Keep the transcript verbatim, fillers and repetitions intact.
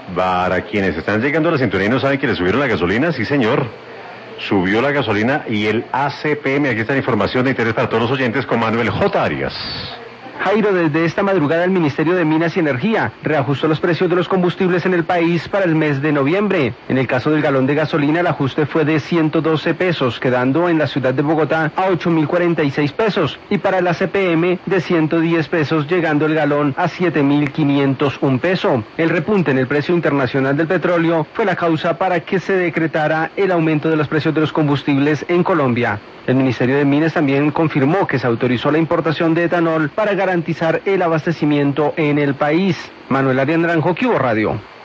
Para quienes están llegando a la sintonía y no saben que le subieron la gasolina, sí señor, subió la gasolina y el A C P M, aquí está la información de interés para todos los oyentes con Manuel J. Arias. Jairo, desde esta madrugada el Ministerio de Minas y Energía reajustó los precios de los combustibles en el país para el mes de noviembre. En el caso del galón de gasolina, el ajuste fue de ciento doce pesos, quedando en la ciudad de Bogotá a ocho mil cuarenta y seis pesos, y para el A C P M de ciento diez pesos, llegando el galón a siete mil quinientos un peso. El repunte en el precio internacional del petróleo fue la causa para que se decretara el aumento de los precios de los combustibles en Colombia. El Ministerio de Minas también confirmó que se autorizó la importación de etanol para garantizar el abastecimiento en el país. Manuel Arias Naranjo, Q Radio.